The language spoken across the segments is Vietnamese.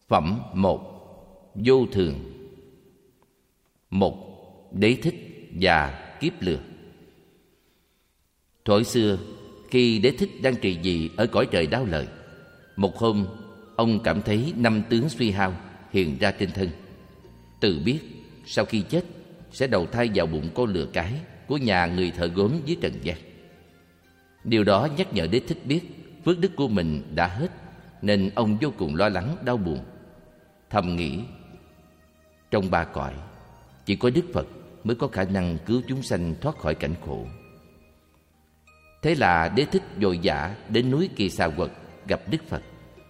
Phẩm 1. Vô thường. 1. Đế thích và kiếp lừa. Thuở xưa, khi Đế thích đang trị vì ở cõi trời Đao Lợi, một hôm ông cảm thấy năm tướng suy hao hiện ra trên thân. Tự biết sau khi chết sẽ đầu thai vào bụng con lừa cái của nhà người thợ gốm dưới trần gian. Điều đó nhắc nhở Đế thích biết phước đức của mình đã hết, nên ông vô cùng lo lắng đau buồn. Thầm nghĩ, trong ba cõi chỉ có Đức Phật mới có khả năng cứu chúng sanh thoát khỏi cảnh khổ. Thế là Đế thích vội vã đến núi Kỳ Xà Quật gặp Đức Phật.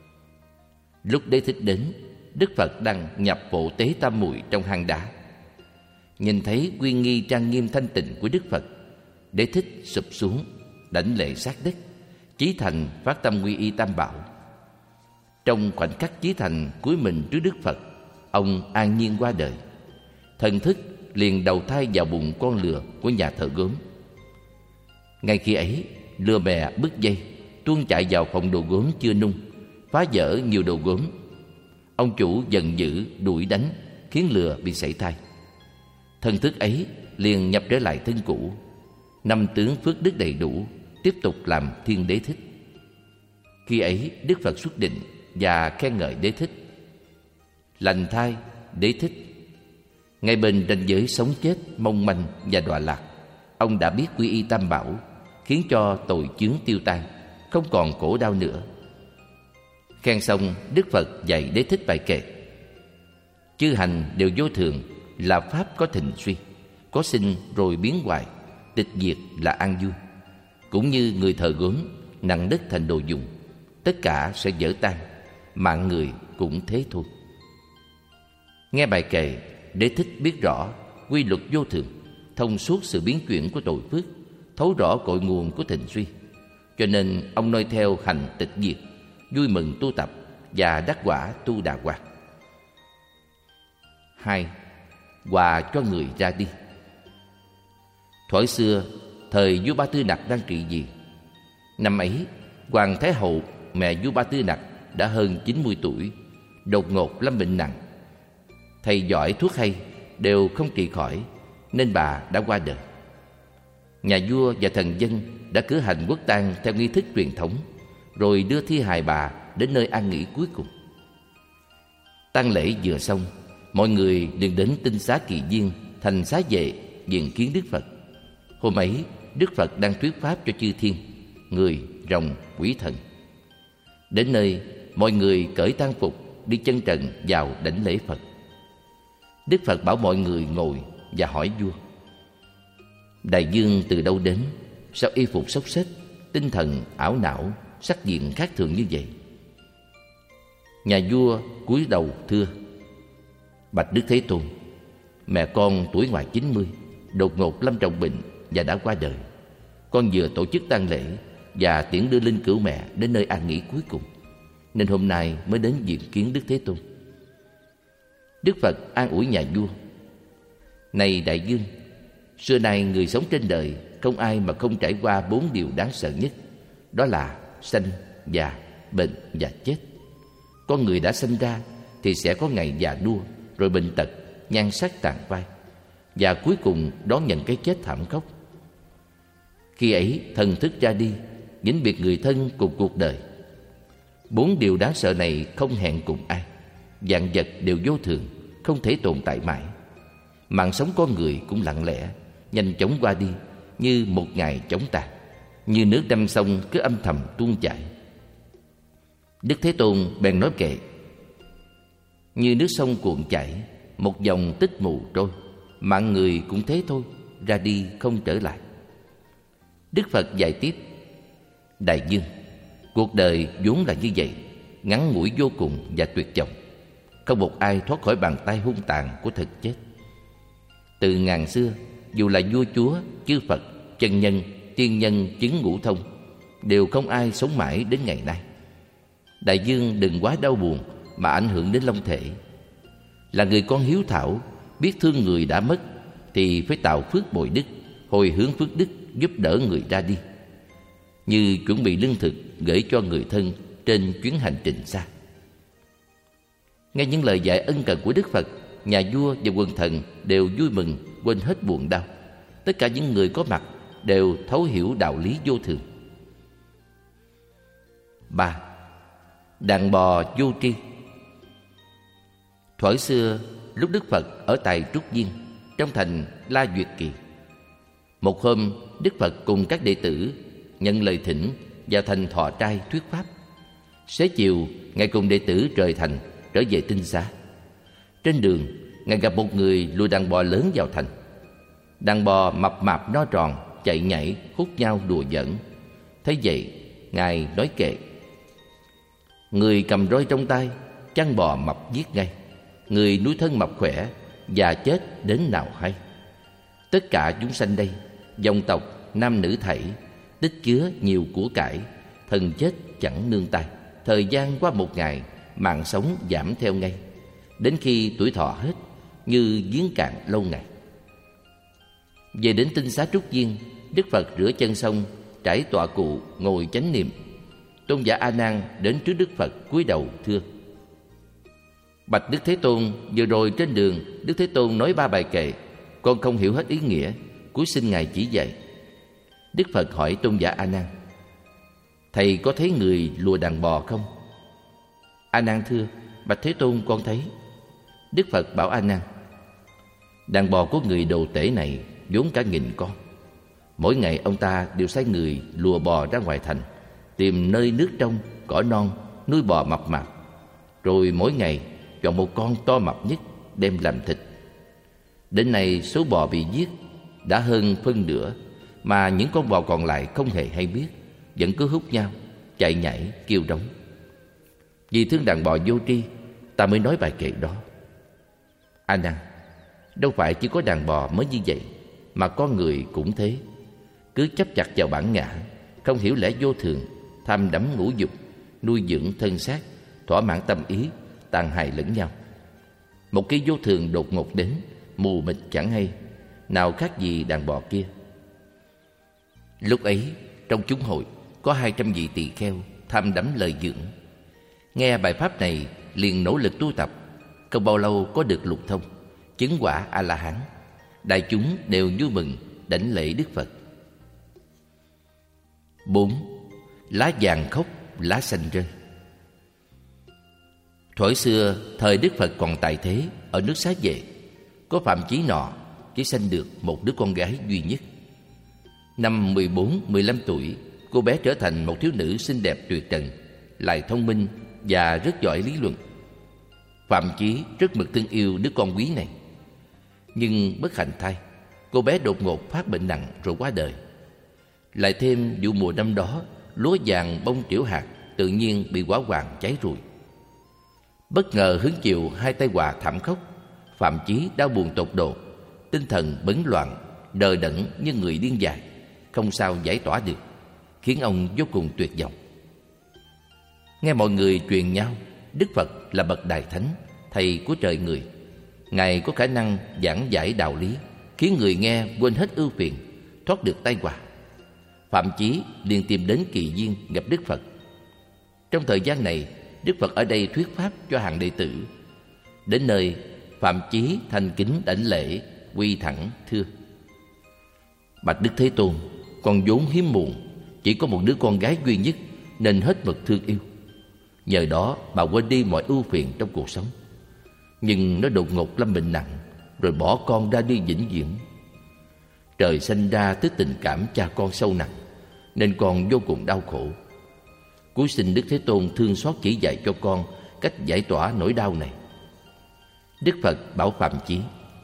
Lúc Đế thích đến, Đức Phật đang nhập bộ tế tam muội trong hang đá. Nhìn thấy uy nghi trang nghiêm thanh tịnh của Đức Phật, Đế thích sụp xuống, đảnh lễ sát đất, chí thành phát tâm quy y Tam Bảo. Trong khoảnh khắc chí thành cúi mình trước Đức Phật, ông an nhiên qua đời. Thần thức liền đầu thai vào bụng con lừa của nhà thợ gốm. Ngay khi ấy, lừa bè bứt dây, tuôn chạy vào phòng đồ gốm chưa nung, phá vỡ nhiều đồ gốm. Ông chủ giận dữ đuổi đánh, khiến lừa bị sảy thai. Thần thức ấy liền nhập trở lại thân cũ. Năm tướng phước đức đầy đủ, tiếp tục làm thiên đế thích. Khi ấy Đức Phật xuất định và khen ngợi Đế thích. Lành thai Đế thích, ngay bên ranh giới sống chết mong manh và đọa lạc, ông đã biết quy y Tam Bảo, khiến cho tội chướng tiêu tan, không còn khổ đau nữa. Khen xong, Đức Phật dạy Đế thích bài kệ: chư hành đều vô thường, là pháp có thịnh suy, có sinh rồi biến hoại, tịch diệt là an vui. Cũng như người thợ gốm nặng đất thành đồ dùng, tất cả sẽ vỡ tan, mạng người cũng thế thôi. Nghe bài kệ, Đế thích biết rõ quy luật vô thường, thông suốt sự biến chuyển của tội phước, thấu rõ cội nguồn của thịnh suy. Cho nên ông noi theo hành tịch diệt, vui mừng tu tập và đắc quả tu đà hoàng. 2. Quà cho người ra đi. Thuở xưa, thời vua Ba Tư Nặc đang trị vì. Năm ấy, Hoàng Thái Hậu, mẹ vua Ba Tư Nặc, đã hơn 90 tuổi, đột ngột lâm bệnh nặng. Thầy giỏi thuốc hay đều không trị khỏi, nên bà đã qua đời. Nhà vua và thần dân đã cử hành quốc tang theo nghi thức truyền thống, rồi đưa thi hài bà đến nơi an nghỉ cuối cùng. Tang lễ vừa xong, mọi người liền đến Tinh Xá Kỳ Viên thành xá vệ diện kiến Đức Phật. Hôm ấy, Đức Phật đang thuyết pháp cho chư thiên, người, rồng, quỷ thần. Đến nơi, mọi người cởi tang phục, đi chân trần vào đảnh lễ Phật. Đức Phật bảo mọi người ngồi và hỏi vua: Đại vương từ đâu đến? Sao y phục xốc xếch, tinh thần ảo não, sắc diện khác thường như vậy? Nhà vua cúi đầu thưa: Bạch Đức Thế Tôn, mẹ con tuổi ngoài 90 đột ngột lâm trọng bệnh và đã qua đời. Con vừa tổ chức tang lễ và tiễn đưa linh cữu mẹ đến nơi an nghỉ cuối cùng, nên hôm nay mới đến diện kiến Đức Thế Tôn. Đức Phật an ủi nhà vua: Này đại vương, xưa nay người sống trên đời không ai mà không trải qua 4 điều đáng sợ nhất, đó là sanh, già, bệnh và chết. Con người đã sinh ra thì sẽ có ngày già nua, rồi bệnh tật, nhan sắc tàn phai, và cuối cùng đón nhận cái chết thảm khốc. Khi ấy thần thức ra đi, vĩnh biệt người thân cùng cuộc đời. 4 điều đáng sợ này không hẹn cùng ai. Vạn vật đều vô thường, không thể tồn tại mãi. Mạng sống con người cũng lặng lẽ, nhanh chóng qua đi, như một ngày chóng tàn, như nước đâm sông cứ âm thầm tuôn chảy. Đức Thế Tôn bèn nói kệ: Như nước sông cuộn chảy, một dòng tích mù trôi, mạng người cũng thế thôi, ra đi không trở lại. Đức Phật dạy tiếp: Đại vương, cuộc đời vốn là như vậy, ngắn ngủi vô cùng và tuyệt vọng. Không một ai thoát khỏi bàn tay hung tàn của thực chết. Từ ngàn xưa, dù là vua chúa, chư Phật, chân nhân, tiên nhân chứng ngũ thông, đều không ai sống mãi đến ngày nay. Đại vương đừng quá đau buồn mà ảnh hưởng đến long thể. Là người con hiếu thảo, biết thương người đã mất, thì phải tạo phước bồi đức, hồi hướng phước đức, giúp đỡ người ra đi, như chuẩn bị lương thực gửi cho người thân trên chuyến hành trình xa. Nghe những lời dạy ân cần của Đức Phật, nhà vua và quần thần đều vui mừng, quên hết buồn đau. Tất cả những người có mặt đều thấu hiểu đạo lý vô thường. 3. Đàn bò vô tri. Thuở xưa, lúc Đức Phật ở tại Trúc Viên, trong thành La Duyệt Kỳ, một hôm Đức Phật cùng các đệ tử nhận lời thỉnh vào thành Thọ Trai thuyết pháp. Xế chiều, Ngài cùng đệ tử rời thành trở về Tinh Xá. Trên đường, Ngài gặp một người lùa đàn bò lớn vào thành. Đàn bò mập mạp no tròn, chạy nhảy, hút nhau đùa giỡn. Thấy vậy, Ngài nói kệ: người cầm roi trong tay, chăn bò mập giết ngay. Người nuôi thân mập khỏe, già chết đến nào hay. Tất cả chúng sanh đây, dòng tộc, nam nữ thảy, tích chứa nhiều của cải, thần chết chẳng nương tay. Thời gian qua một ngày, mạng sống giảm theo ngay. Đến khi tuổi thọ hết, như giếng cạn lâu ngày. Về đến Tinh Xá Trúc Viên, Đức Phật rửa chân xong, trải tọa cụ ngồi chánh niệm. Tôn giả A Nan đến trước Đức Phật cúi đầu thưa: bạch Đức Thế Tôn, vừa rồi trên đường Đức Thế Tôn nói 3 bài kệ, con không hiểu hết ý nghĩa, cúi xin Ngài chỉ dạy. Đức Phật hỏi Tôn giả A Nan: thầy có thấy người lùa đàn bò không? A Nan thưa: bạch Thế Tôn, con thấy. Đức Phật bảo A Nan: đàn bò của người đồ tể này vốn cả 1000 con. Mỗi ngày ông ta đều sai người lùa bò ra ngoài thành, tìm nơi nước trong, cỏ non, nuôi bò mập mạp. Rồi mỗi ngày chọn một con to mập nhất đem làm thịt. Đến nay số bò bị giết đã hơn phân nửa, mà những con bò còn lại không hề hay biết, vẫn cứ hút nhau, chạy nhảy, kêu rống. Vì thương đàn bò vô tri, ta mới nói bài kệ đó. A Nan, đâu phải chỉ có đàn bò mới như vậy, mà con người cũng thế. Cứ chấp chặt vào bản ngã, không hiểu lẽ vô thường, tham đắm ngũ dục, nuôi dưỡng thân xác, thỏa mãn tâm ý, tàn hại lẫn nhau. Một cái vô thường đột ngột đến, mù mịt chẳng hay, nào khác gì đàn bò kia. Lúc ấy, trong chúng hội có 200 vị tỳ kheo tham đắm lời dưỡng. Nghe bài pháp này liền nỗ lực tu tập, không bao lâu có được lục thông, chứng quả A-la-hán. Đại chúng đều vui mừng đảnh lễ Đức Phật. 4. Lá vàng khóc, lá xanh rơi. Thuở xưa, thời Đức Phật còn tại thế, ở nước Xá Vệ, có Phạm Chí nọ chỉ sanh được một đứa con gái duy nhất. Năm 14-15 tuổi, cô bé trở thành một thiếu nữ xinh đẹp tuyệt trần, lại thông minh và rất giỏi lý luận. Phạm Chí rất mực thương yêu đứa con quý này. Nhưng bất hạnh thay, cô bé đột ngột phát bệnh nặng rồi qua đời. Lại thêm vụ mùa năm đó, lúa vàng bông triểu hạt tự nhiên bị hỏa hoạn cháy rụi. Bất ngờ hứng chịu 2 tai họa thảm khốc, Phạm Chí đau buồn tột độ, tinh thần bấn loạn, đờ đẫn như người điên dại, không sao giải tỏa được, khiến ông vô cùng tuyệt vọng. Nghe mọi người truyền nhau Đức Phật là bậc đại thánh, thầy của trời người. Ngài có khả năng giảng giải đạo lý, khiến người nghe quên hết ưu phiền, thoát được tai họa. Phạm Chí liền tìm đến Kỳ Viên gặp Đức Phật. Trong thời gian này, Đức Phật ở đây thuyết pháp cho hàng đệ tử. Đến nơi, Phạm Chí thành kính đảnh lễ, quy thẳng thưa: bạch Đức Thế Tôn, con vốn hiếm muộn, chỉ có một đứa con gái duy nhất nên hết mực thương yêu. Nhờ đó mà quên đi mọi ưu phiền trong cuộc sống. Nhưng nó đột ngột lâm bệnh nặng, rồi bỏ con ra đi vĩnh viễn. Trời sinh ra tới tình cảm cha con sâu nặng, nên con vô cùng đau khổ. Cúi xin Đức Thế Tôn thương xót chỉ dạy cho con cách giải tỏa nỗi đau này. Đức Phật bảo Phạm Chí: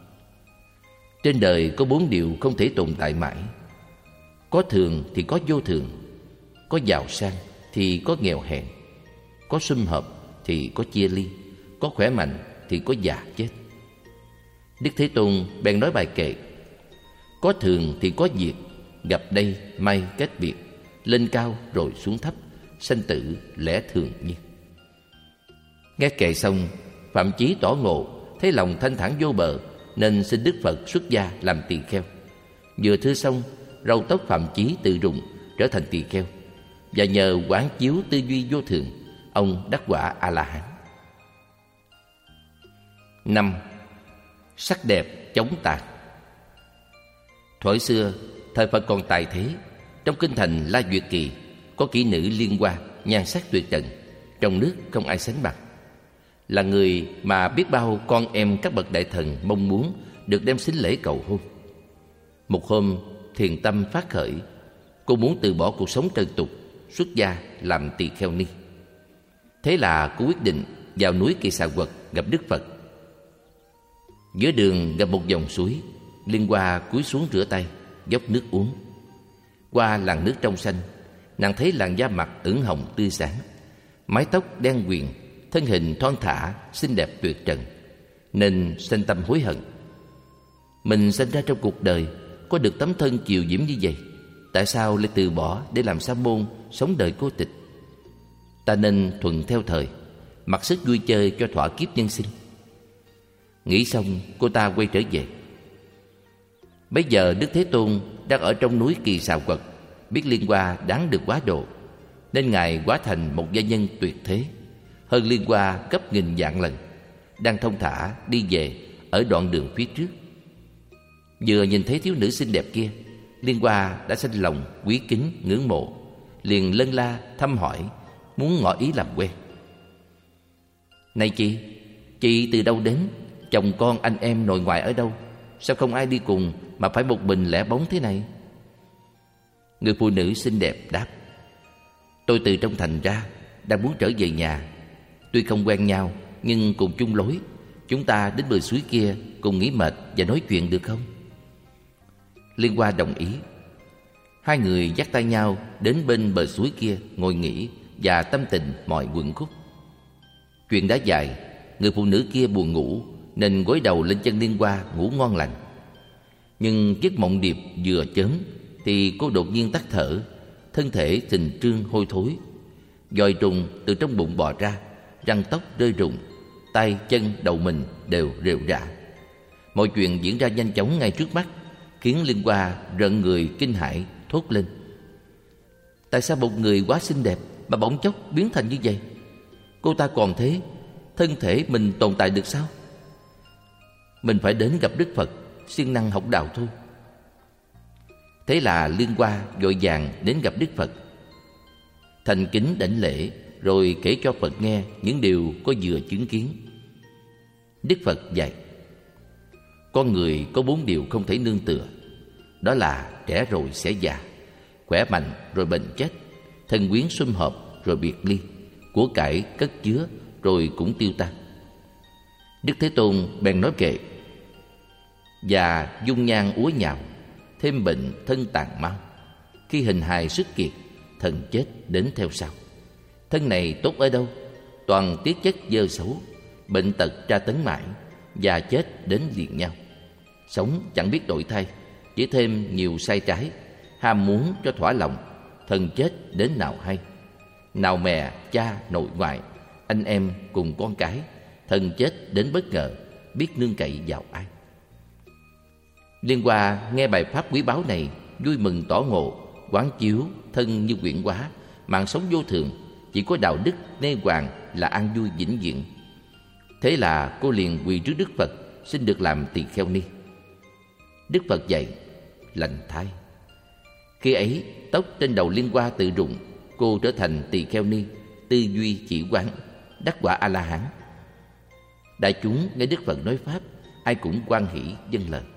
trên đời có 4 điều không thể tồn tại mãi. Có thường thì có vô thường, có giàu sang thì có nghèo hèn, có sum họp thì có chia ly, có khỏe mạnh thì có già chết. Đức Thế Tôn bèn nói bài kệ: có thường thì có diệt, gặp đây may kết biệt, lên cao rồi xuống thấp, sanh tử lẽ thường nhiên. Nghe kệ xong, Phạm Chí tỏ ngộ, thấy lòng thanh thản vô bờ, nên xin Đức Phật xuất gia làm tỳ kheo. Vừa thưa xong, râu tóc Phạm Chí tự rụng, trở thành tỳ kheo, và nhờ quán chiếu tư duy vô thường, ông đắc quả A-la-hán. 5. Sắc đẹp chống tà. Thuở xưa, thời Phật còn tại thế, trong kinh thành La Duyệt Kỳ có kỹ nữ Liên Hoa, nhan sắc tuyệt trần, trong nước không ai sánh bằng. Là người mà biết bao con em các bậc đại thần mong muốn được đem sính lễ cầu hôn. Một hôm, thiền tâm phát khởi, cô muốn từ bỏ cuộc sống trần tục, xuất gia làm tỳ kheo ni. Thế là cô quyết định vào núi Kỳ Xà Quật gặp Đức Phật. Giữa đường gặp một dòng suối, Liên Hoa cúi xuống rửa tay, dốc nước uống. Qua làn nước trong xanh, nàng thấy làn da mặt ửng hồng tươi sáng, mái tóc đen quyền, thân hình thon thả, xinh đẹp tuyệt trần, nên sinh tâm hối hận. Mình sinh ra trong cuộc đời có được tấm thân kiều diễm như vậy, tại sao lại từ bỏ để làm sa môn sống đời cô tịch? Ta nên thuận theo thời, mặc sức vui chơi cho thỏa kiếp nhân sinh. Nghĩ xong, cô ta quay trở về. Bấy giờ Đức Thế Tôn đang ở trong núi Kỳ Xà Quật, biết Liên Hoa đáng được quá độ, nên Ngài hóa thành một gia nhân tuyệt thế, hơn Liên Hoa gấp nghìn vạn lần, đang thong thả đi về ở đoạn đường phía trước. Vừa nhìn thấy thiếu nữ xinh đẹp kia, Liên Hoa đã sinh lòng quý kính ngưỡng mộ, liền lân la thăm hỏi, muốn ngỏ ý làm quen. Này chị từ đâu đến? Chồng con anh em nội ngoại ở đâu? Sao không ai đi cùng mà phải một mình lẻ bóng thế này? Người phụ nữ xinh đẹp đáp: Tôi từ trong thành ra, đang muốn trở về nhà. Tuy không quen nhau, nhưng cùng chung lối. Chúng ta đến bờ suối kia cùng nghỉ mệt và nói chuyện được không? Liên Hoa đồng ý. Hai người dắt tay nhau đến bên bờ suối kia ngồi nghỉ và tâm tình mọi quẩn khúc. Chuyện đã dài, người phụ nữ kia buồn ngủ nên gối đầu lên chân Liên Hoa ngủ ngon lành. Nhưng giấc mộng điệp vừa chớm thì cô đột nhiên tắt thở, thân thể phình trương hôi thối. Giòi trùng từ trong bụng bò ra, răng tóc rơi rụng, tay chân đầu mình đều rệu rã. Mọi chuyện diễn ra nhanh chóng ngay trước mắt, khiến Liên Hoa rợn người kinh hãi thốt lên: Tại sao một người quá xinh đẹp mà bỗng chốc biến thành như vậy? Cô ta còn thế, thân thể mình tồn tại được sao? Mình phải đến gặp Đức Phật, siêng năng học đạo thôi. Thế là Liên Hoa vội vàng đến gặp Đức Phật, thành kính đảnh lễ, rồi kể cho Phật nghe những điều cô vừa chứng kiến. Đức Phật dạy: Con người có 4 điều không thể nương tựa. Đó là trẻ rồi sẽ già, khỏe mạnh rồi bệnh chết, thân quyến sum họp rồi biệt ly, của cải cất chứa rồi cũng tiêu tan. Đức Thế Tôn bèn nói kệ: Già dung nhan úa nhào, thêm bệnh thân tàn mau. Khi hình hài sức kiệt, thần chết đến theo sau. Thân này tốt ở đâu? Toàn tiết chất dơ xấu, bệnh tật tra tấn mãi, già chết đến liền nhau. Sống chẳng biết đổi thay, chỉ thêm nhiều sai trái, ham muốn cho thỏa lòng, thần chết đến nào hay. Nào mẹ, cha, nội ngoại, anh em cùng con cái, thần chết đến bất ngờ, biết nương cậy vào ai. Liên Hoa nghe bài pháp quý báu này, vui mừng tỏ ngộ, quán chiếu thân như quyển hóa, mạng sống vô thường, chỉ có đạo đức nê hoàng là an vui vĩnh viễn. Thế là cô liền quỳ trước Đức Phật, xin được làm tỳ kheo ni. Đức Phật dạy: Lành thay. Khi ấy, tóc trên đầu Liên Hoa tự rụng, cô trở thành tỳ kheo ni, tư duy chỉ quán, đắc quả A La Hán. Đại chúng nghe Đức Phật nói pháp, ai cũng hoan hỷ vâng lời.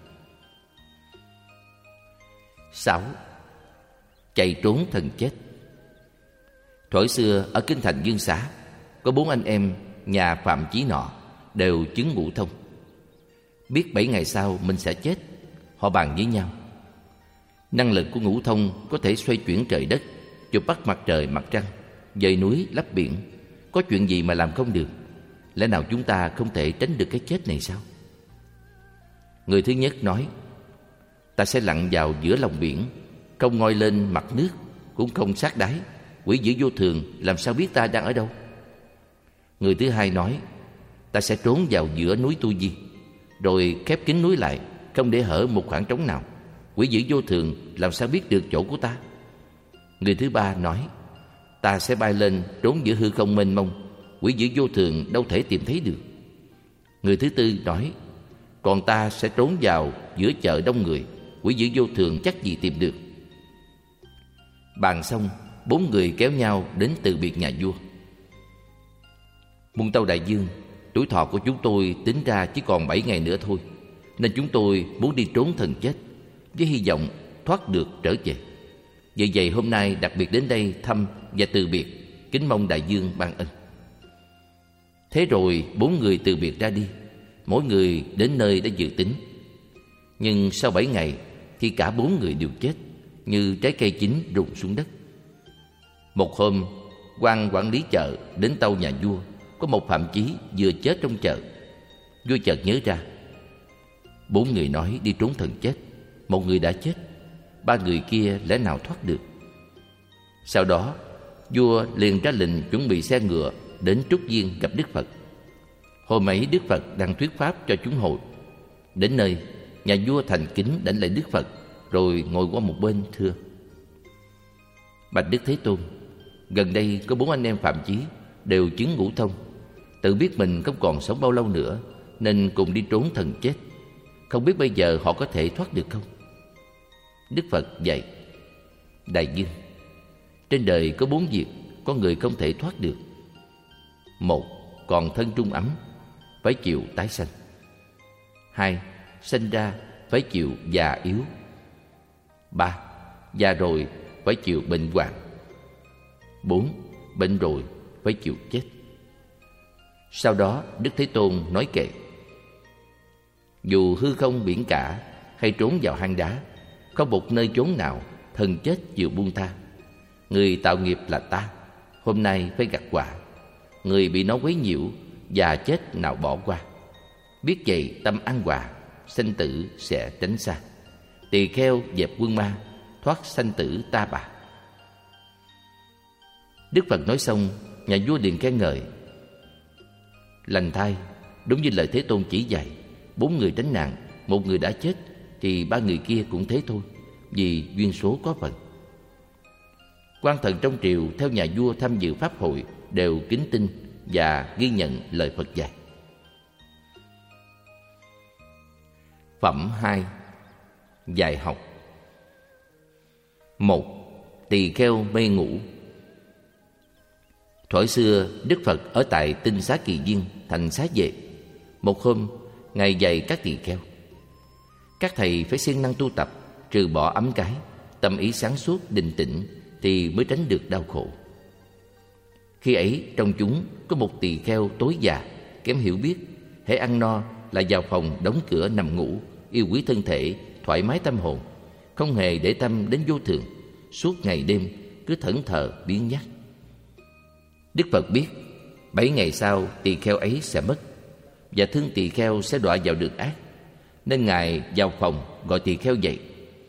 6. Chạy trốn thần chết. Thuở xưa ở kinh thành Dương Xá, có 4 anh em nhà Phạm Chí Nọ đều chứng ngũ thông. Biết 7 ngày sau mình sẽ chết, họ bàn với nhau: Năng lực của ngũ thông có thể xoay chuyển trời đất, chụp bắt mặt trời mặt trăng, dời núi lấp biển. Có chuyện gì mà làm không được? Lẽ nào chúng ta không thể tránh được cái chết này sao? Người thứ nhất nói: Ta sẽ lặn vào giữa lòng biển, không ngoi lên mặt nước, cũng không sát đáy. Quỷ dữ vô thường làm sao biết ta đang ở đâu? Người thứ hai nói: Ta sẽ trốn vào giữa núi Tu Di, rồi khép kín núi lại, không để hở một khoảng trống nào. Quỷ dữ vô thường làm sao biết được chỗ của ta? Người thứ ba nói: Ta sẽ bay lên trốn giữa hư không mênh mông, quỷ dữ vô thường đâu thể tìm thấy được. Người thứ tư nói: Còn ta sẽ trốn vào giữa chợ đông người, quỷ dữ vô thường chắc gì tìm được. Bàn xong, 4 người kéo nhau đến từ biệt nhà vua. Muôn Tâu đại vương, tuổi thọ của chúng tôi tính ra chỉ còn 7 ngày nữa thôi, nên chúng tôi muốn đi trốn thần chết, với hy vọng thoát được trở về. Vì vậy hôm nay đặc biệt đến đây thăm và từ biệt, kính mong đại vương ban ân. Thế rồi 4 người từ biệt ra đi, mỗi người đến nơi đã dự tính. Nhưng sau 7 ngày thì cả 4 người đều chết, như trái cây chín rụng xuống đất. Một hôm, quan quản lý chợ đến tâu nhà vua, có một phạm chí vừa chết trong chợ. Vua chợt nhớ ra, 4 người nói đi trốn thần chết, 1 người đã chết, 3 người kia lẽ nào thoát được. Sau đó, vua liền ra lệnh chuẩn bị xe ngựa đến Trúc Viên gặp Đức Phật. Hôm ấy Đức Phật đang thuyết pháp cho chúng hội. Đến nơi, nhà vua thành kính đảnh lễ Đức Phật, rồi ngồi qua một bên thưa: Bạch Đức Thế Tôn, gần đây có 4 anh em phạm chí đều chứng ngũ thông, tự biết mình không còn sống bao lâu nữa, nên cùng đi trốn thần chết. Không biết bây giờ họ có thể thoát được không? Đức Phật dạy: Đại vương, trên đời có 4 việc có người không thể thoát được. 1. Còn thân trung ấm, phải chịu tái sanh. 2. Sinh ra phải chịu già yếu. 3. Già rồi phải chịu bệnh hoạn. 4. Bệnh rồi phải chịu chết. Sau đó Đức Thế Tôn nói kệ: Dù hư không biển cả hay trốn vào hang đá, không một nơi chốn nào thần chết chịu buông tha. Người tạo nghiệp là ta, hôm nay phải gặt quả. Người bị nó quấy nhiễu, già chết nào bỏ qua. Biết vậy tâm an hòa, sanh tử sẽ tránh xa. Tỳ kheo dẹp quân ma, thoát sanh tử ta bà. Đức Phật nói xong, nhà vua liền khen ngợi: Lành thay, đúng như lời Thế Tôn chỉ dạy. 4 người tránh nạn, 1 người đã chết, thì 3 người kia cũng thế thôi, vì duyên số có phần. Quan thần trong triều theo nhà vua tham dự pháp hội đều kính tin và ghi nhận lời Phật dạy. Phẩm 2. Dạy học. 1. Tỳ kheo mê ngủ. Thuở xưa, Đức Phật ở tại Tinh Xá Kỳ Viên, thành Xá Vệ. Một hôm, Ngài dạy các tỳ kheo: Các thầy phải siêng năng tu tập, trừ bỏ ấm cái, tâm ý sáng suốt, định tĩnh, thì mới tránh được đau khổ. Khi ấy, trong chúng có một tỳ kheo tối già, kém hiểu biết, hễ ăn no là vào phòng đóng cửa nằm ngủ, yêu quý thân thể, thoải mái tâm hồn, không hề để tâm đến vô thường, suốt ngày đêm cứ thẫn thờ biếng nhác. Đức Phật biết 7 ngày sau tỳ kheo ấy sẽ mất, và thương tỳ kheo sẽ đọa vào đường ác, nên Ngài vào phòng gọi tỳ kheo dậy.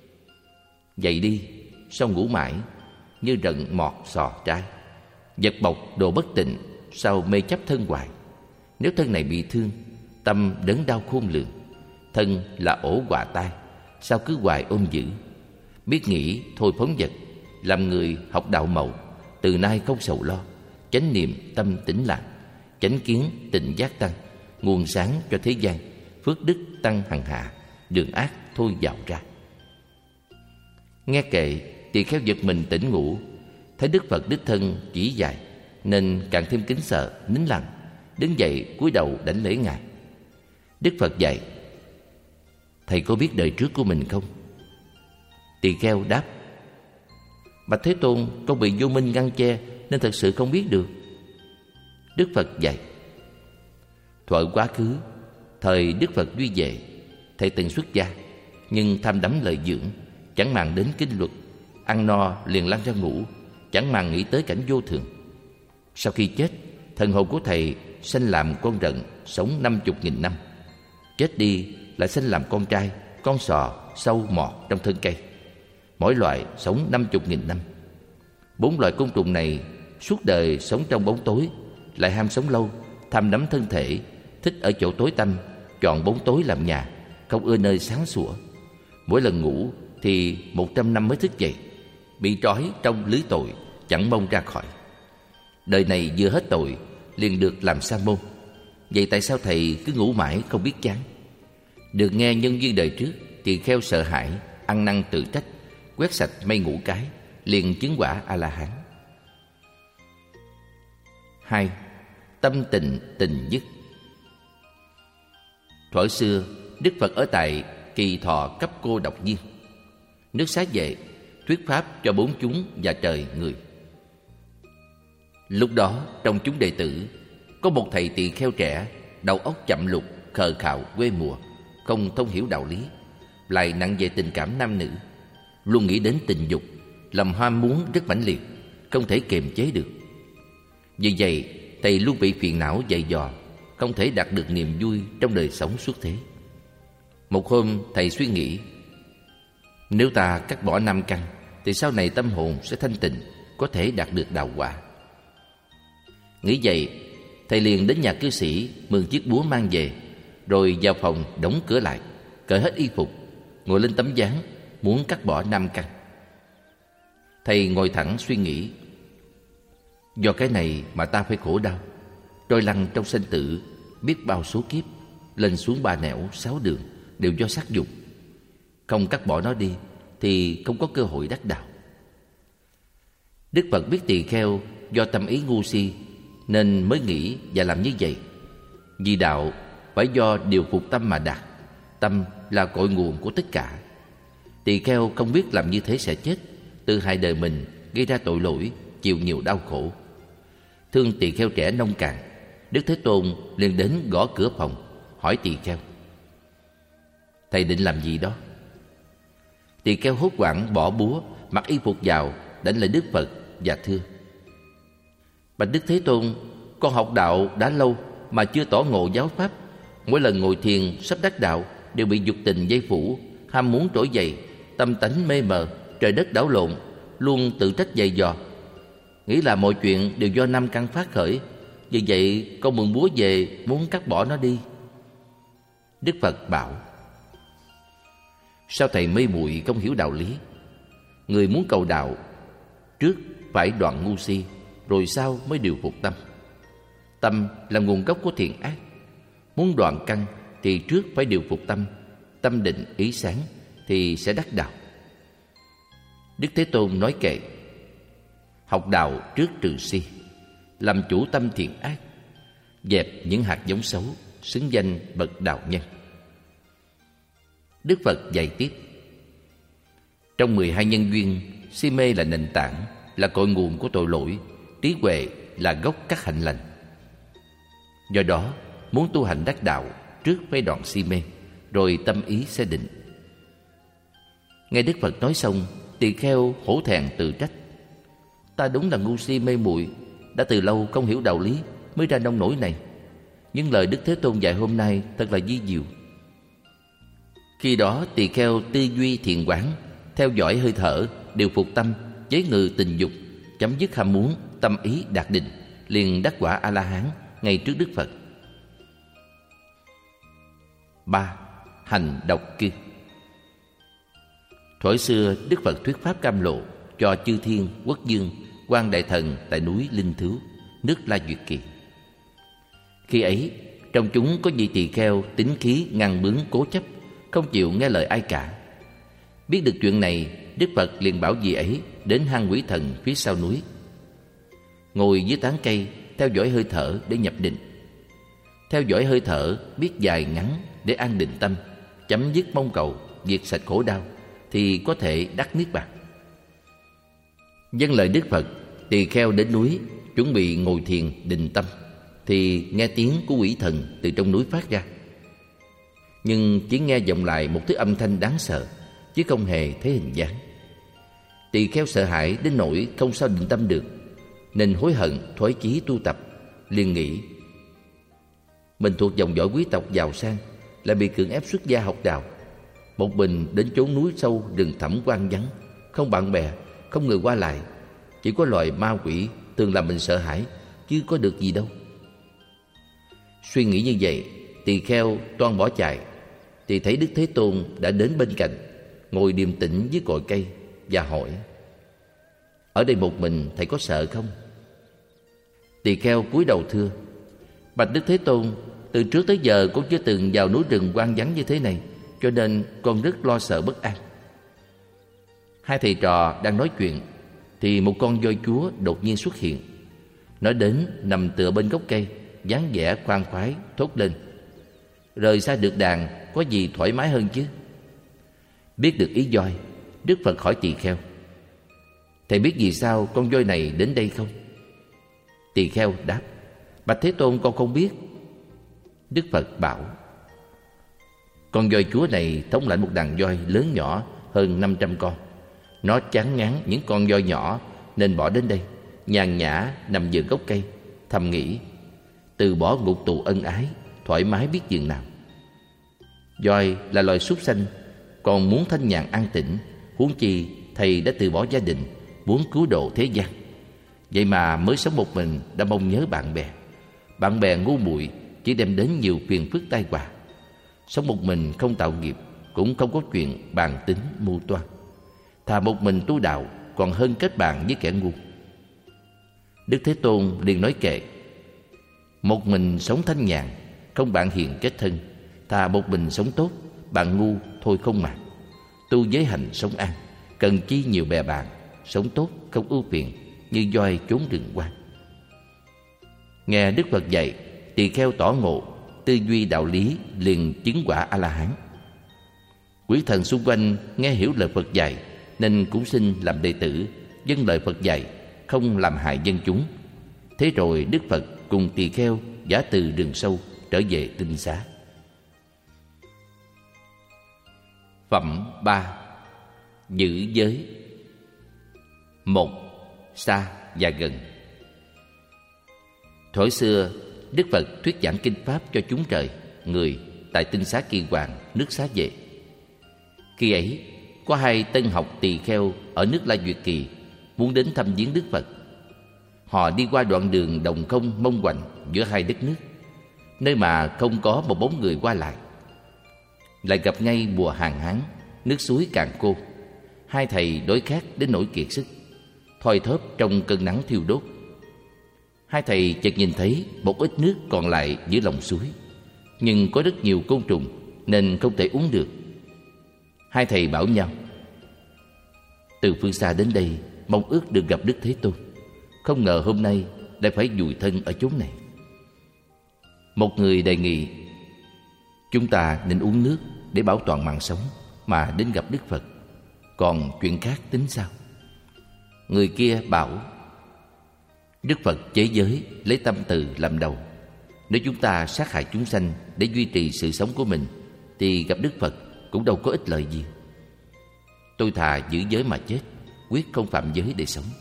Dậy đi, sao ngủ mãi, như rận mọt sò trai. Vật bọc đồ bất tịnh, sao mê chấp thân hoài. Nếu thân này bị thương, tâm đớn đau khôn lường. Thân là ổ quạ tai, sao cứ hoài ôm giữ. Biết nghĩ thôi phóng vật, làm người học đạo mậu. Từ nay không sầu lo, chánh niệm tâm tĩnh lặng, chánh kiến tịnh giác tăng, nguồn sáng cho thế gian, phước đức tăng hằng hạ, đường ác thôi dạo ra. Nghe kệ, tỳ kheo giật mình tỉnh ngủ, thấy Đức Phật đích thân chỉ dạy, nên càng thêm kính sợ, nín lặng, đứng dậy cúi đầu đảnh lễ Ngài. Đức Phật dạy: Thầy có biết đời trước của mình không? Tỳ kheo đáp: Bạch Thế Tôn, con bị vô minh ngăn che nên thật sự không biết được. Đức Phật dạy: Thuở quá khứ, thời Đức Phật duy vệ, thầy từng xuất gia, nhưng tham đắm lợi dưỡng, chẳng màng đến kinh luật, ăn no liền lăn ra ngủ, chẳng màng nghĩ tới cảnh vô thường. Sau khi chết, thần hồn của thầy sanh làm con rận, sống 50.000 năm. Chết đi lại sanh làm con trai, con sò, sâu mọt trong thân cây. Mỗi loại sống 50.000 năm. 4 loại côn trùng này suốt đời sống trong bóng tối, lại ham sống lâu, tham đắm thân thể, thích ở chỗ tối tăm, chọn bóng tối làm nhà, không ưa nơi sáng sủa. Mỗi lần ngủ thì 100 năm mới thức dậy, bị trói trong lưới tội, chẳng mong ra khỏi. Đời này vừa hết tội, liền được làm sa môn. Vậy tại sao thầy cứ ngủ mãi không biết chán? Được nghe nhân duyên đời trước, tỳ kheo sợ hãi, ăn năn tự trách, quét sạch mây ngũ cái, liền chứng quả A-la-hán. 2. Tâm tịnh tình dứt. Thuở xưa, Đức Phật ở tại Kỳ Thọ Cấp Cô Độc Viên, nước Xá Vệ, thuyết pháp cho bốn chúng và trời người. Lúc đó trong chúng đệ tử có một thầy tỳ kheo trẻ, đầu óc chậm lục, khờ khạo, quê mùa, không thông hiểu đạo lý, lại nặng về tình cảm nam nữ, luôn nghĩ đến tình dục, lòng ham muốn rất mãnh liệt, không thể kiềm chế được. Vì vậy thầy luôn bị phiền não dày dò, không thể đạt được niềm vui trong đời sống xuất thế. Một hôm thầy suy nghĩ, nếu ta cắt bỏ 5 căn thì sau này tâm hồn sẽ thanh tịnh, có thể đạt được đạo quả. Nghĩ vậy, thầy liền đến nhà cư sĩ mượn chiếc búa mang về, rồi vào phòng đóng cửa lại, cởi hết y phục, ngồi lên tấm ván, muốn cắt bỏ 5 căn. Thầy ngồi thẳng suy nghĩ, do cái này mà ta phải khổ đau, trôi lăn trong sinh tử biết bao số kiếp, lên xuống 3 nẻo 6 đường đều do sắc dục. Không cắt bỏ nó đi thì không có cơ hội đắc đạo. Đức Phật biết tỳ kheo do tâm ý ngu si nên mới nghĩ và làm như vậy. Vì đạo phải do điều phục tâm mà đạt, tâm là cội nguồn của tất cả. Tỳ kheo không biết làm như thế sẽ chết, tự hại đời mình, gây ra tội lỗi, chịu nhiều đau khổ. Thương tỳ kheo trẻ nông cạn, Đức Thế Tôn liền đến gõ cửa phòng, hỏi tỳ kheo, thầy định làm gì đó? Tỳ kheo hốt hoảng bỏ búa, mặc y phục vào, đánh lại Đức Phật và thưa, bạch Đức Thế Tôn, con học đạo đã lâu mà chưa tỏ ngộ giáo pháp. Mỗi lần ngồi thiền sắp đắc đạo đều bị dục tình vây phủ, ham muốn trỗi dậy, tâm tánh mê mờ, trời đất đảo lộn, luôn tự trách dày dò, nghĩ là mọi chuyện đều do 5 căn phát khởi. Vì vậy con mượn búa về muốn cắt bỏ nó đi. Đức Phật bảo, sao thầy mê muội không hiểu đạo lý? Người muốn cầu đạo, trước phải đoạn ngu si, rồi sau mới điều phục tâm. Tâm là nguồn gốc của thiện ác. Muốn đoạn căn thì trước phải điều phục tâm, tâm định ý sáng thì sẽ đắc đạo. Đức Thế Tôn nói kệ, học đạo trước trừ si, làm chủ tâm thiện ác, dẹp những hạt giống xấu, xứng danh bậc đạo nhân. Đức Phật dạy tiếp, trong 12 nhân duyên, si mê là nền tảng, là cội nguồn của tội lỗi, trí huệ là gốc các hạnh lành. Do đó, muốn tu hành đắc đạo, trước phải đoạn si mê, rồi tâm ý sẽ định. Nghe Đức Phật nói xong, tỳ kheo hổ thẹn tự trách, ta đúng là ngu si mê muội, đã từ lâu không hiểu đạo lý mới ra nông nổi này. Nhưng lời Đức Thế Tôn dạy hôm nay thật là vi diệu. Khi đó tỳ kheo tư duy thiền quán, theo dõi hơi thở, điều phục tâm, chế ngự tình dục, chấm dứt ham muốn, tâm ý đạt định, liền đắc quả A-la-hán ngay trước Đức Phật. 3. Hành độc cư. Thuở xưa Đức Phật thuyết pháp cam lộ cho chư thiên, quốc dương, quan đại thần tại núi Linh Thứu, nước La Duyệt Kỳ. Khi ấy trong chúng có vị tỳ kheo tính khí ngang bướng cố chấp, không chịu nghe lời ai cả. Biết được chuyện này, Đức Phật liền bảo vị ấy đến hang quỷ thần phía sau núi, ngồi dưới tán cây theo dõi hơi thở để nhập định. Theo dõi hơi thở biết dài ngắn để an định tâm, chấm dứt mong cầu, diệt sạch khổ đau, thì có thể đắc niết bàn. Vâng lời Đức Phật, tỳ kheo đến núi chuẩn bị ngồi thiền định tâm, thì nghe tiếng của quỷ thần từ trong núi phát ra. Nhưng chỉ nghe vọng lại một thứ âm thanh đáng sợ, chứ không hề thấy hình dáng. Tỳ kheo sợ hãi đến nỗi không sao định tâm được, nên hối hận thoái chí tu tập, liền nghĩ mình thuộc dòng dõi quý tộc giàu sang, lại bị cưỡng ép xuất gia học đạo, một mình đến chốn núi sâu rừng thẳm hoang vắng, không bạn bè, không người qua lại, chỉ có loài ma quỷ thường làm mình sợ hãi, chứ có được gì đâu. Suy nghĩ như vậy, tỳ kheo toan bỏ chạy, thì thấy Đức Thế Tôn đã đến bên cạnh, ngồi điềm tĩnh dưới cội cây và hỏi, ở đây một mình thầy có sợ không? Tỳ kheo cúi đầu thưa, bạch Đức Thế Tôn, từ trước tới giờ con chưa từng vào núi rừng hoang vắng như thế này, cho nên con rất lo sợ bất an. Hai thầy trò đang nói chuyện thì một con voi chúa đột nhiên xuất hiện. Nó đến nằm tựa bên gốc cây, dáng vẻ khoan khoái thốt lên: rời xa được đàn, có gì thoải mái hơn chứ? Biết được ý voi, Đức Phật hỏi tỳ kheo: thầy biết vì sao con voi này đến đây không? Tỳ kheo đáp: bạch Thế Tôn, con không biết. Đức Phật bảo: con voi chúa này thống lãnh một đàn voi lớn nhỏ hơn 500 con. Nó chán ngán những con voi nhỏ nên bỏ đến đây, nhàn nhã nằm giữa gốc cây, thầm nghĩ: từ bỏ ngục tù ân ái, thoải mái biết chừng nào. Voi là loài súc sanh, còn muốn thanh nhàn an tĩnh, huống chi thầy đã từ bỏ gia đình, muốn cứu độ thế gian. Vậy mà mới sống một mình đã mong nhớ bạn bè. Bạn bè ngu muội chỉ đem đến nhiều phiền phức tai họa. Sống một mình không tạo nghiệp, cũng không có chuyện bàn tính mưu toan. Thà một mình tu đạo còn hơn kết bạn với kẻ ngu. Đức Thế Tôn liền nói kệ: một mình sống thanh nhàn, không bạn hiền kết thân. Thà một mình sống tốt, bạn ngu thôi không mà. Tu giới hạnh sống an, cần chi nhiều bè bạn. Sống tốt không ưu phiền, như voi trốn rừng hoang. Nghe Đức Phật dạy, tỳ kheo tỏ ngộ, tư duy đạo lý, liền chứng quả A-la-hán. Quý thần xung quanh nghe hiểu lời Phật dạy nên cũng xin làm đệ tử, vâng lời Phật dạy, không làm hại dân chúng. Thế rồi Đức Phật cùng tỳ kheo giả từ rừng sâu trở về tinh xá. Phẩm 3. Giữ giới. 1. Xa và gần. Thuở xưa, Đức Phật thuyết giảng kinh pháp cho chúng trời, người tại tinh xá Kỳ Hoàng, nước Xá Vệ. Khi ấy, có hai tân học tỳ kheo ở nước La Duyệt Kỳ muốn đến thăm viếng Đức Phật. Họ đi qua đoạn đường đồng không mông quạnh giữa hai đất nước, nơi mà không có một bóng người qua lại. Lại gặp ngay mùa hạn hán, nước suối cạn khô. Hai thầy đói khát đến nỗi kiệt sức, thoi thóp trong cơn nắng thiêu đốt. Hai thầy chợt nhìn thấy một ít nước còn lại giữa lòng suối, nhưng có rất nhiều côn trùng nên không thể uống được. Hai thầy bảo nhau: từ phương xa đến đây mong ước được gặp Đức Thế Tôn, không ngờ hôm nay lại phải vùi thân ở chốn này. Một người đề nghị: chúng ta nên uống nước để bảo toàn mạng sống mà đến gặp Đức Phật, còn chuyện khác tính sao? Người kia bảo: Đức Phật chế giới lấy tâm từ làm đầu. Nếu chúng ta sát hại chúng sanh để duy trì sự sống của mình thì gặp Đức Phật cũng đâu có ích lợi gì. Tôi thà giữ giới mà chết, quyết không phạm giới để sống.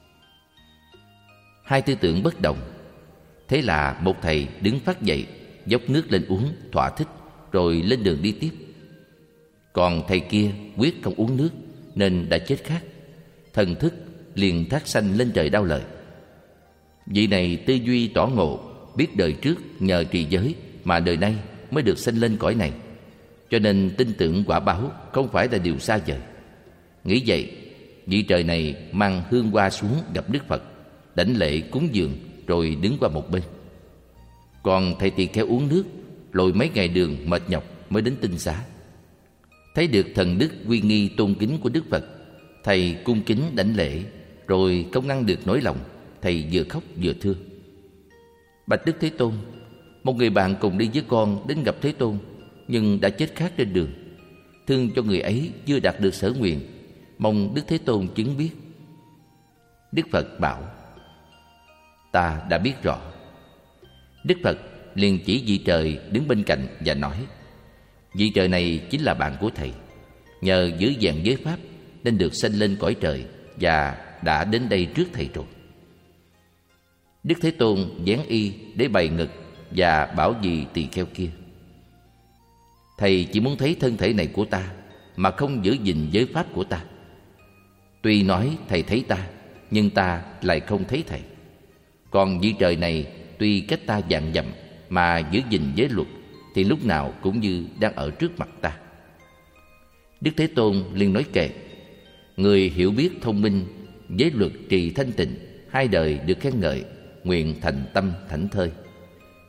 Hai tư tưởng bất đồng. Thế là một thầy đứng phát dậy, dốc nước lên uống thỏa thích, rồi lên đường đi tiếp. Còn thầy kia quyết không uống nước nên đã chết khát. Thần thức liền thác sanh lên trời đau lời. Vị này tư duy tỏ ngộ, biết đời trước nhờ trì giới mà đời nay mới được sanh lên cõi này, cho nên tin tưởng quả báo không phải là điều xa vời. Nghĩ vậy, vị trời này mang hương hoa xuống gặp Đức Phật, đảnh lễ cúng dường rồi đứng qua một bên. Còn thầy tỳ kheo uống nước, lội mấy ngày đường mệt nhọc mới đến tinh xá. Thấy được thần đức uy nghi tôn kính của Đức Phật, thầy cung kính đảnh lễ, rồi không ngăn được nỗi lòng, thầy vừa khóc vừa thưa: bạch Đức Thế Tôn, một người bạn cùng đi với con đến gặp Thế Tôn nhưng đã chết khát trên đường. Thương cho người ấy chưa đạt được sở nguyện, mong Đức Thế Tôn chứng biết. Đức Phật bảo: ta đã biết rõ. Đức Phật liền chỉ vị trời đứng bên cạnh và nói: vị trời này chính là bạn của thầy, nhờ giữ vẹn giới pháp nên được sanh lên cõi trời và đã đến đây trước thầy rồi. Đức Thế Tôn vén y để bày ngực và bảo vị tỳ kheo kia: thầy chỉ muốn thấy thân thể này của ta mà không giữ gìn giới pháp của ta. Tuy nói thầy thấy ta, nhưng ta lại không thấy thầy. Còn vị trời này tuy cách ta vạn dặm mà giữ gìn giới luật thì lúc nào cũng như đang ở trước mặt ta. Đức Thế Tôn liền nói kệ: người hiểu biết thông minh, giới luật trì thanh tịnh, hai đời được khen ngợi, nguyện thành tâm thảnh thơi.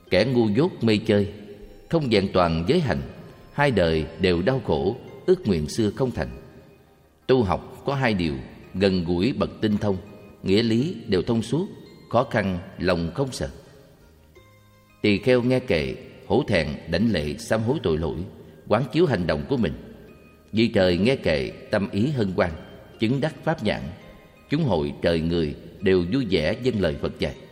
Kẻ ngu dốt mê chơi, không vẹn toàn giới hành, hai đời đều đau khổ, ước nguyện xưa không thành. Tu học có hai điều: gần gũi bậc tinh thông, nghĩa lý đều thông suốt, khó khăn lòng không sợ. Tỳ kheo nghe kệ, hổ thẹn đảnh lễ sám hối tội lỗi, quán chiếu hành động của mình. Vì trời nghe kệ, tâm ý hân hoan, chứng đắc pháp nhãn. Chúng hội trời người đều vui vẻ vâng lời Phật dạy.